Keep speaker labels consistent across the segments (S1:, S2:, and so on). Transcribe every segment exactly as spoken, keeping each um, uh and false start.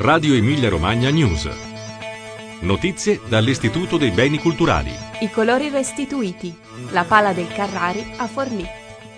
S1: Radio Emilia Romagna News. Notizie dall'Istituto dei Beni Culturali.
S2: I colori restituiti. La pala del Carrari a Forlì.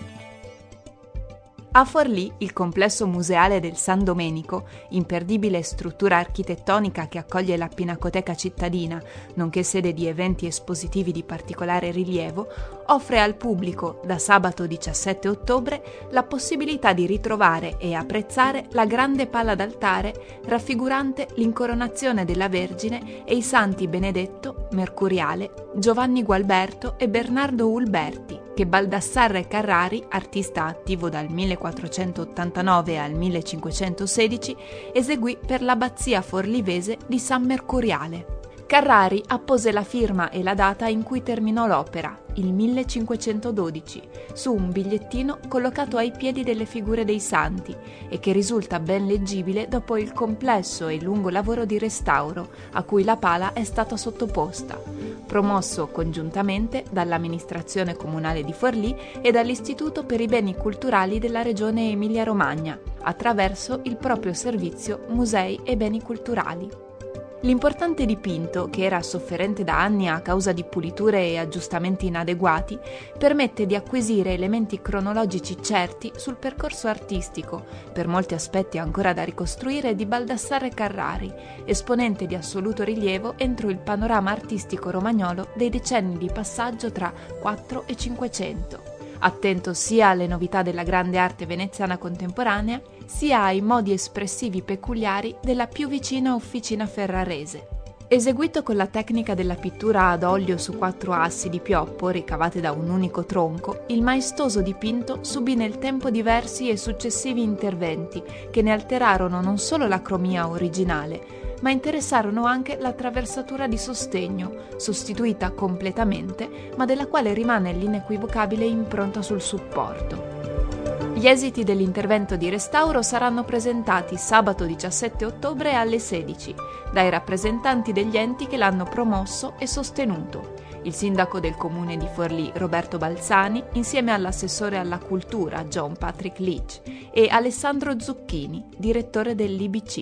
S2: A Forlì, il complesso museale del San Domenico, imperdibile struttura architettonica che accoglie la Pinacoteca cittadina, nonché sede di eventi espositivi di particolare rilievo, offre al pubblico, da sabato diciassette ottobre, la possibilità di ritrovare e apprezzare la grande pala d'altare raffigurante l'incoronazione della Vergine e i santi Benedetto, Mercuriale, Giovanni Gualberto e Bernardo Ulberti, che Baldassarre Carrari, artista attivo dal millequattrocentottantanove al millecinquecentosedici, eseguì per l'abbazia forlivese di San Mercuriale. Carrari appose la firma e la data in cui terminò l'opera, il millecinquecentododici, su un bigliettino collocato ai piedi delle figure dei santi e che risulta ben leggibile dopo il complesso e lungo lavoro di restauro a cui la pala è stata sottoposta, promosso congiuntamente dall'amministrazione comunale di Forlì e dall'Istituto per i Beni Culturali della Regione Emilia-Romagna, attraverso il proprio servizio Musei e Beni Culturali. L'importante dipinto, che era sofferente da anni a causa di puliture e aggiustamenti inadeguati, permette di acquisire elementi cronologici certi sul percorso artistico, per molti aspetti ancora da ricostruire, di Baldassarre Carrari, esponente di assoluto rilievo entro il panorama artistico romagnolo dei decenni di passaggio tra quattro e cinquecento. Attento sia alle novità della grande arte veneziana contemporanea, sia ai modi espressivi peculiari della più vicina officina ferrarese. Eseguito con la tecnica della pittura ad olio su quattro assi di pioppo ricavate da un unico tronco, il maestoso dipinto subì nel tempo diversi e successivi interventi che ne alterarono non solo la cromia originale, ma interessarono anche l'attraversatura di sostegno, sostituita completamente, ma della quale rimane l'inequivocabile impronta sul supporto. Gli esiti dell'intervento di restauro saranno presentati sabato diciassette ottobre alle sedici dai rappresentanti degli enti che l'hanno promosso e sostenuto: il sindaco del comune di Forlì Roberto Balzani insieme all'assessore alla cultura John Patrick Leach e Alessandro Zucchini, direttore dell'I B C.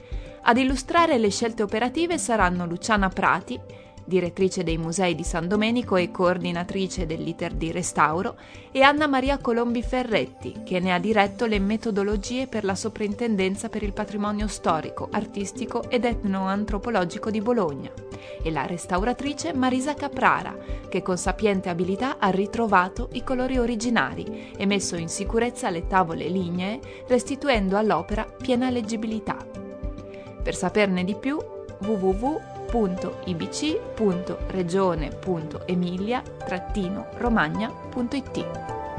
S2: Ad illustrare le scelte operative saranno Luciana Prati, direttrice dei Musei di San Domenico e coordinatrice dell'iter di restauro, e Anna Maria Colombi Ferretti, che ne ha diretto le metodologie per la Soprintendenza per il Patrimonio Storico, Artistico ed Etnoantropologico di Bologna, e la restauratrice Marisa Caprara, che con sapiente abilità ha ritrovato i colori originari e messo in sicurezza le tavole lignee, restituendo all'opera piena leggibilità. Per saperne di più, w w w punto i b c punto regione punto emilia trattino romagna punto i t.